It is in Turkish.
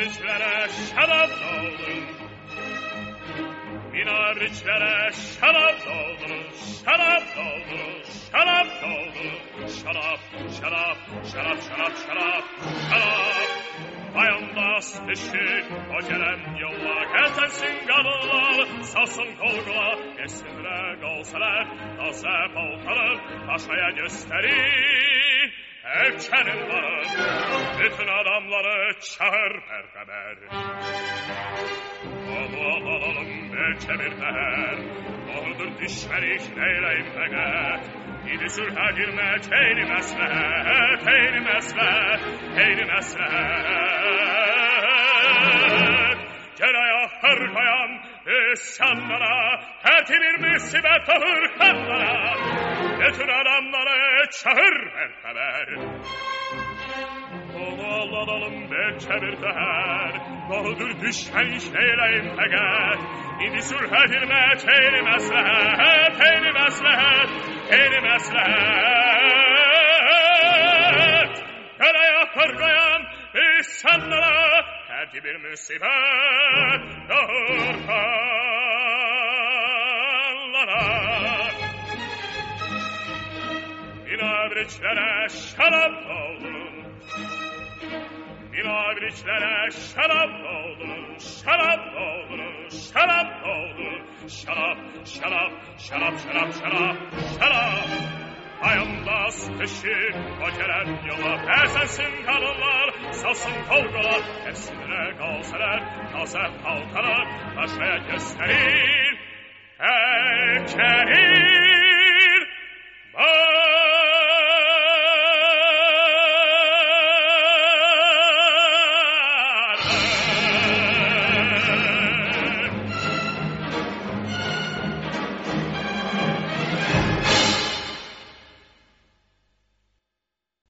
Minabriclere şarap doldurun. Minabriclere şarap doldurun. Şarap doldurun. Şarap doldurun. Şarap, şarap, şarap, şarap, şarap, şarap. Ayağımda dışı o gelen yolla gezensin kadınlar, salsın kolgula, esinler kalsalar, taze paltarı taşaya gösterir. Erkenin varı, bütün adamları çağır berhaber. Onu alalım belki bir meher, doğrudur düşmelik neyleyim pege. İdi sürhe girmek eyni meslehet, eyni meslehet, eyni meslehet. Ceraya hırkayan isyanlara, tertibir müsibet hırkanlara, bütün adamları çağır berhaber. Onu alalım belki bir deher, doğrudur düşmen iş neyleyim pege. İdi sürhe girmek eyni meslehet, eyni meslehet, eyni meslehet. Karaya hırkayan isyanlara, tertibir müsibet hırkanlara. Minabriclere şarap doldurun. Minabriclere şarap doldurun. Şarap doldurun. Şarap doldurun. Şarap, şarap, şarap, şarap, şarap, şarap. Ayağımda sıkışı o gelen yola bezensin kadınlar, salsın kavgalar, hepsine kalsalar, taze paltalar taşaya gösterir. Erkeğin